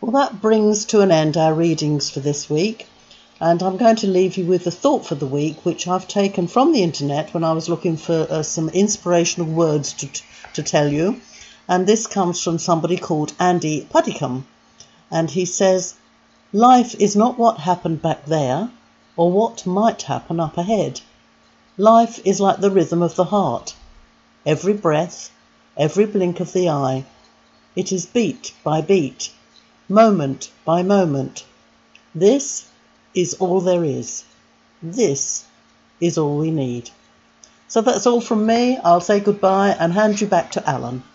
Well, that brings to an end our readings for this week. And I'm going to leave you with the thought for the week, which I've taken from the internet when I was looking for some inspirational words to tell you. And this comes from somebody called Andy Puddicombe. And he says, life is not what happened back there or what might happen up ahead. Life is like the rhythm of the heart. Every breath, every blink of the eye. It is beat by beat, moment by moment. This is all there is. This is all we need. So that's all from me. I'll say goodbye and hand you back to Alan.